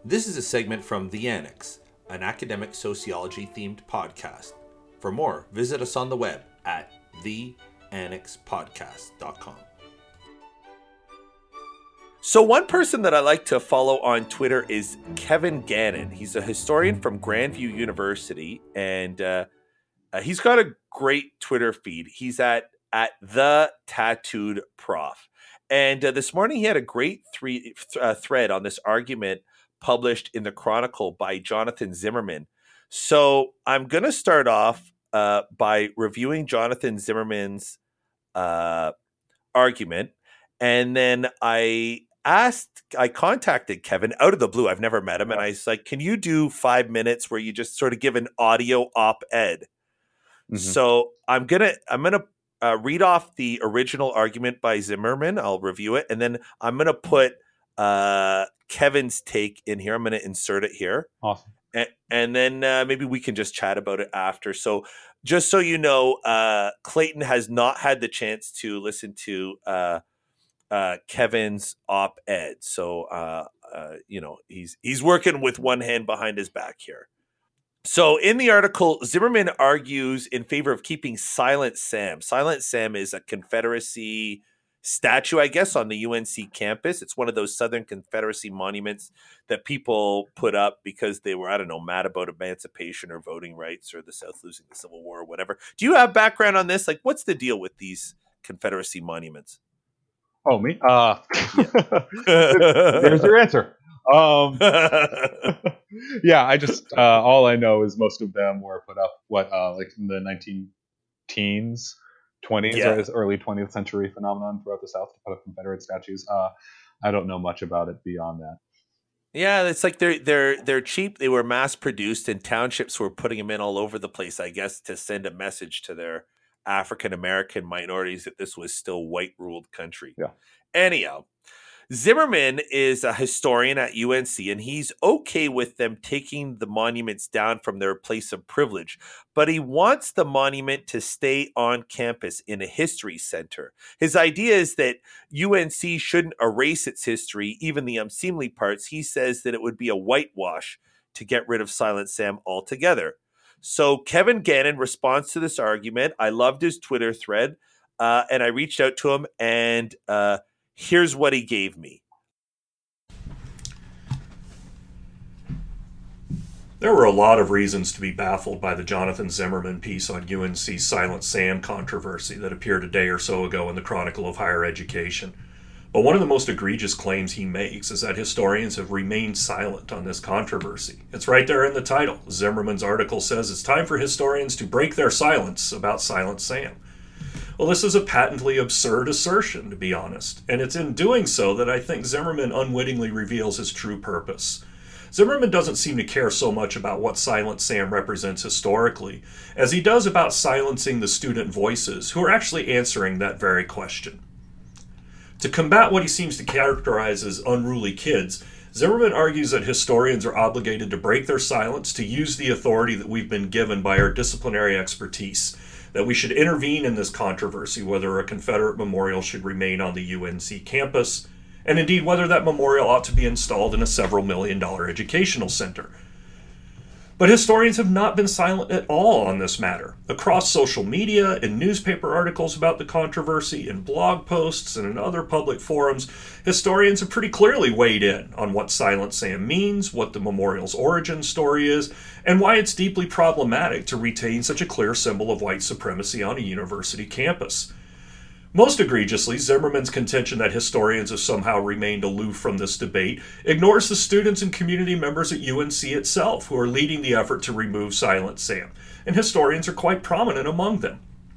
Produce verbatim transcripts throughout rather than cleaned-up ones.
This is a segment from The Annex, an academic sociology-themed podcast. For more, visit us on the web at the annex podcast dot com. So one person that I like to follow on Twitter is Kevin Gannon. He's a historian from Grandview University, and uh, uh, he's got a great Twitter feed. He's at at the Tattooed Prof. And uh, this morning he had a great three, th- uh, thread on this argument published in the Chronicle by Jonathan Zimmerman. So I'm going to start off uh, by reviewing Jonathan Zimmerman's uh, argument. And then I asked, I contacted Kevin out of the blue. I've never met him. And I was like, can you do five minutes where you just sort of give an audio op-ed? Mm-hmm. So I'm going to, I'm going to uh, read off the original argument by Zimmerman. I'll review it. And then I'm going to put uh, Kevin's take in here. I'm going to insert it here. Awesome. And, and then uh, maybe we can just chat about it after. So just so you know, uh, Clayton has not had the chance to listen to uh, uh, Kevin's op-ed. So, uh, uh, you know, he's he's working with one hand behind his back here. So in the article, Zimmerman argues in favor of keeping Silent Sam. Silent Sam is a Confederacy statue, I guess, on the U N C campus. It's one of those Southern Confederacy monuments that people put up because they were, I don't know, mad about emancipation or voting rights or the South losing the Civil War or whatever. Do you have background on this? Like, what's the deal with these Confederacy monuments? Oh, me? Uh, yeah. There's your answer. Um, yeah, I just, uh, all I know is most of them were put up, what, uh, like in the nineteen teens, twenties, yeah. Or early twentieth century phenomenon throughout the South to put up Confederate statues. Uh, I don't know much about it beyond that. Yeah, it's like they're they're they're cheap. They were mass produced, and townships were putting them in all over the place, I guess, to send a message to their African American minorities that this was still white ruled country. Yeah. Anyhow, Zimmerman is a historian at U N C, and he's okay with them taking the monuments down from their place of privilege, but he wants the monument to stay on campus in a history center. His idea is that U N C shouldn't erase its history, even the unseemly parts. He says that it would be a whitewash to get rid of Silent Sam altogether. So Kevin Gannon responds to this argument. I loved his Twitter thread, uh, and I reached out to him, and uh, here's what he gave me. There were a lot of reasons to be baffled by the Jonathan Zimmerman piece on U N C's Silent Sam controversy that appeared a day or so ago in the Chronicle of Higher Education. But one of the most egregious claims he makes is that historians have remained silent on this controversy. It's right there in the title. Zimmerman's article says it's time for historians to break their silence about Silent Sam. Well, this is a patently absurd assertion, to be honest, and it's in doing so that I think Zimmerman unwittingly reveals his true purpose. Zimmerman doesn't seem to care so much about what Silent Sam represents historically, as he does about silencing the student voices who are actually answering that very question. To combat what he seems to characterize as unruly kids, Zimmerman argues that historians are obligated to break their silence to use the authority that we've been given by our disciplinary expertise, that we should intervene in this controversy whether a Confederate memorial should remain on the U N C campus, and indeed whether that memorial ought to be installed in a several million dollar educational center. But historians have not been silent at all on this matter. Across social media, in newspaper articles about the controversy, in blog posts, and in other public forums, historians have pretty clearly weighed in on what Silent Sam means, what the memorial's origin story is, and why it's deeply problematic to retain such a clear symbol of white supremacy on a university campus. Most egregiously, Zimmerman's contention that historians have somehow remained aloof from this debate ignores the students and community members at U N C itself who are leading the effort to remove Silent Sam, and historians are quite prominent among them.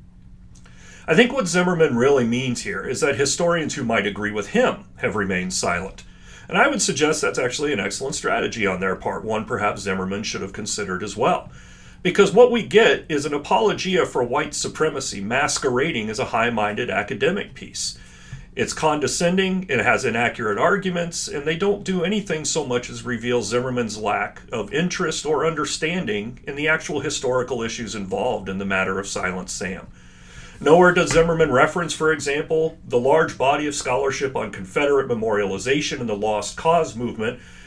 I think what Zimmerman really means here is that historians who might agree with him have remained silent, and I would suggest that's actually an excellent strategy on their part, one perhaps Zimmerman should have considered as well. Because what we get is an apologia for white supremacy masquerading as a high-minded academic piece. It's condescending, it has inaccurate arguments, and they don't do anything so much as reveal Zimmerman's lack of interest or understanding in the actual historical issues involved in the matter of Silent Sam. Nowhere does Zimmerman reference, for example, the large body of scholarship on Confederate memorialization and the Lost Cause movement,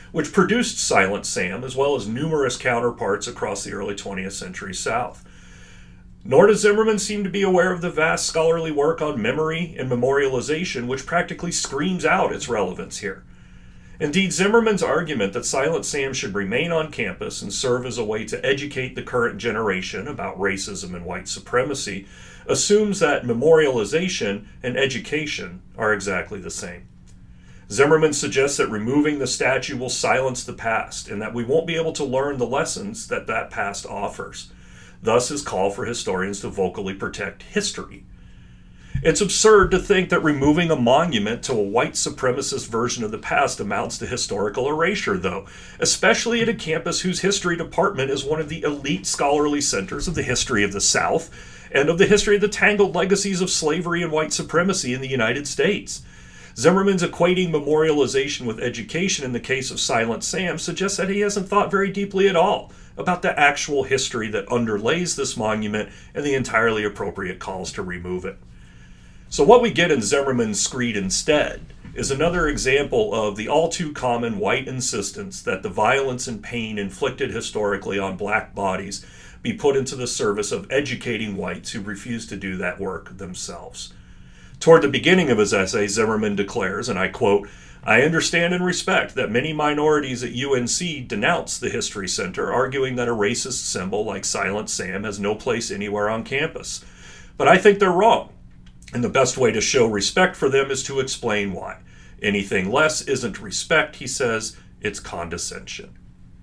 which produced Silent Sam as well as numerous counterparts across the early twentieth century South. Nor does Zimmerman seem to be aware of the vast scholarly work on memory and memorialization, which practically screams out its relevance here. Indeed, Zimmerman's argument that Silent Sam should remain on campus and serve as a way to educate the current generation about racism and white supremacy assumes that memorialization and education are exactly the same. Zimmerman suggests that removing the statue will silence the past and that we won't be able to learn the lessons that that past offers. Thus, his call for historians to vocally protect history. It's absurd to think that removing a monument to a white supremacist version of the past amounts to historical erasure, though, especially at a campus whose history department is one of the elite scholarly centers of the history of the South and of the history of the tangled legacies of slavery and white supremacy in the United States. Zimmerman's equating memorialization with education in the case of Silent Sam suggests that he hasn't thought very deeply at all about the actual history that underlays this monument and the entirely appropriate calls to remove it. So what we get in Zimmerman's screed instead is another example of the all-too-common white insistence that the violence and pain inflicted historically on black bodies be put into the service of educating whites who refuse to do that work themselves. Toward the beginning of his essay, Zimmerman declares, and I quote, "I understand and respect that many minorities at U N C denounce the History Center, arguing that a racist symbol like Silent Sam has no place anywhere on campus. But I think they're wrong. And the best way to show respect for them is to explain why. Anything less isn't respect," he says, "it's condescension."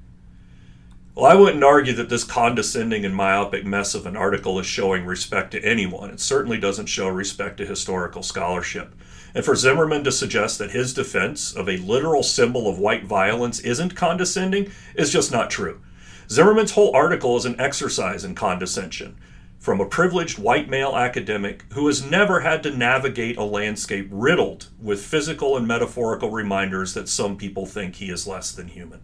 Well, I wouldn't argue that this condescending and myopic mess of an article is showing respect to anyone. It certainly doesn't show respect to historical scholarship. And for Zimmerman to suggest that his defense of a literal symbol of white violence isn't condescending is just not true. Zimmerman's whole article is an exercise in condescension, from a privileged white male academic who has never had to navigate a landscape riddled with physical and metaphorical reminders that some people think he is less than human.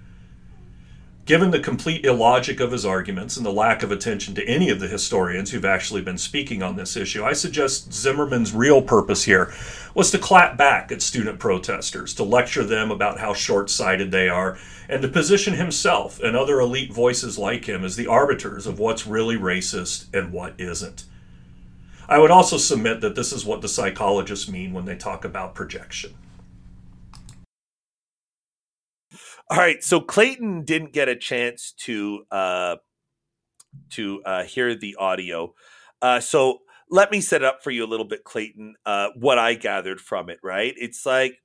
Given the complete illogic of his arguments and the lack of attention to any of the historians who've actually been speaking on this issue, I suggest Zimmerman's real purpose here was to clap back at student protesters, to lecture them about how short-sighted they are, and to position himself and other elite voices like him as the arbiters of what's really racist and what isn't. I would also submit that this is what the psychologists mean when they talk about projection. All right, so Clayton didn't get a chance to uh, to uh, hear the audio, uh, so let me set it up for you a little bit, Clayton. Uh, what I gathered from it, right? It's like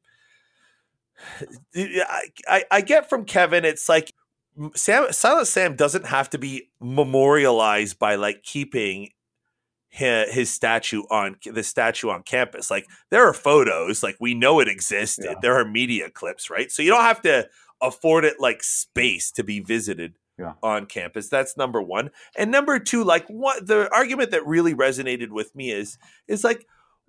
I, I, I get from Kevin. It's like Sam, Silent Sam doesn't have to be memorialized by like keeping his, his statue on the statue on campus. Like there are photos, like we know it existed. Yeah. There are media clips, right? So you don't have to afford it like space to be visited yeah. on campus. That's number one. And number two, like what the argument that really resonated with me is, is like,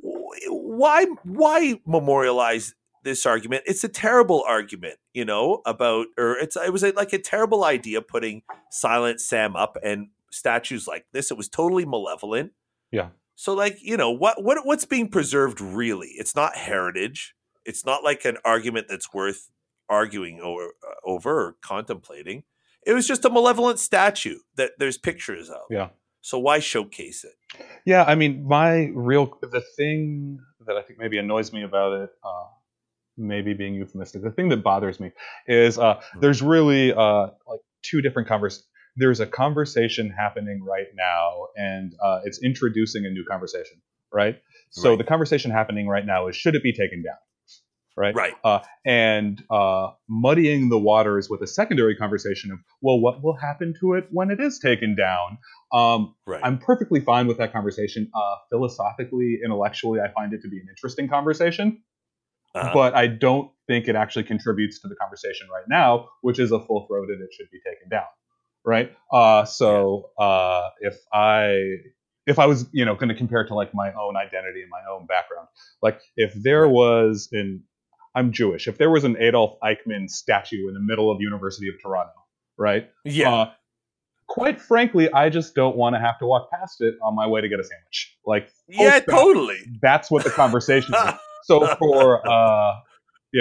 why, why memorialize this argument? It's a terrible argument, you know, about, or it's, it was a, like a terrible idea putting Silent Sam up and statues like this. It was totally malevolent. Yeah. So like, you know, what, what, what's being preserved really? It's not heritage. It's not like an argument that's worth arguing over, uh, over or contemplating. It was just a malevolent statue that there's pictures of. Yeah. So why showcase it? Yeah, I mean, my real the thing that I think maybe annoys me about it, uh, maybe being euphemistic, the thing that bothers me is uh, mm-hmm. there's really uh, like two different conversations. There's a conversation happening right now, and uh, it's introducing a new conversation, right? So right. the conversation happening right now is, should it be taken down? Right. Right. Uh, and uh, muddying the waters with a secondary conversation of, well, what will happen to it when it is taken down? Um, right. I'm perfectly fine with that conversation. Uh, philosophically, intellectually, I find it to be an interesting conversation. Uh-huh. But I don't think it actually contributes to the conversation right now, which is a full-throated, it should be taken down. Right. Uh, so yeah. uh, if I if I was, you know, going to compare it to like my own identity and my own background, like if there was an I'm Jewish. If there was an Adolf Eichmann statue in the middle of the University of Toronto, right? Yeah. Uh, quite frankly, I just don't want to have to walk past it on my way to get a sandwich. Like, yeah, totally. That's what the conversation is. So for, uh, you know,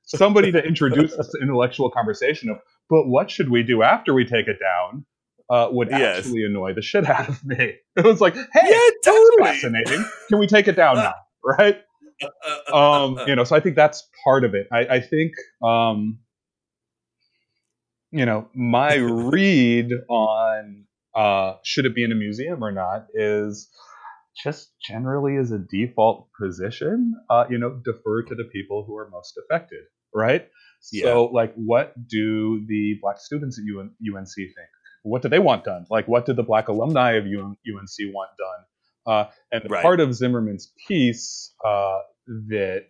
somebody to introduce this intellectual conversation of, but what should we do after we take it down? Uh, would Yes. actually annoy the shit out of me. It was like, hey, Yeah, totally. that's fascinating. Can we take it down now? Right? Um, you know, so I think that's part of it. I, I think, um, you know, my read on uh, should it be in a museum or not is just generally as a default position, uh, you know, defer to the people who are most affected, right? Yeah. So, like, what do the Black students at U N C think? What do they want done? Like, what did the Black alumni of U N C want done? Uh, and the Right. part of Zimmerman's piece uh, that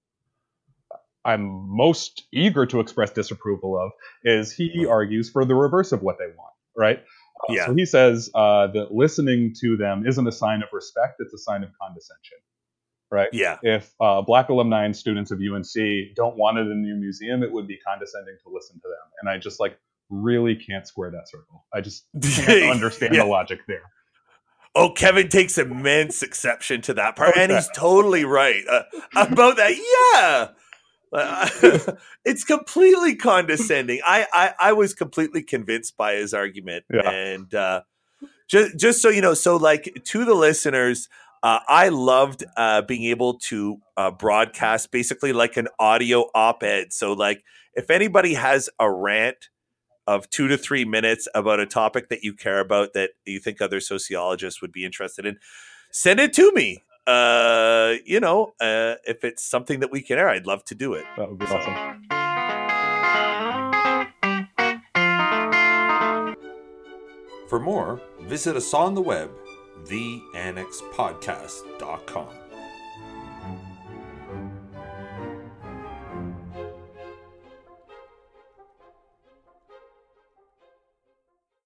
I'm most eager to express disapproval of is he argues for the reverse of what they want, right? Uh, Yeah. So he says uh, that listening to them isn't a sign of respect, it's a sign of condescension, right? Yeah. If uh, Black alumni and students of U N C don't want it in your museum, it would be condescending to listen to them. And I just like really can't square that circle. I just can't understand Yeah. the logic there. Oh, Kevin takes immense exception to that part, and Okay. he's totally right uh, about that. Yeah. Uh, it's completely condescending. I, I I was completely convinced by his argument, Yeah. and uh, just just so you know, so like to the listeners, uh, I loved uh, being able to uh, broadcast basically like an audio op-ed. So like if anybody has a rant of two to three minutes about a topic that you care about that you think other sociologists would be interested in, send it to me. Uh, you know, uh, if it's something that we can air, I'd love to do it. That would be awesome. For more, visit us on the web, the annex podcast dot com.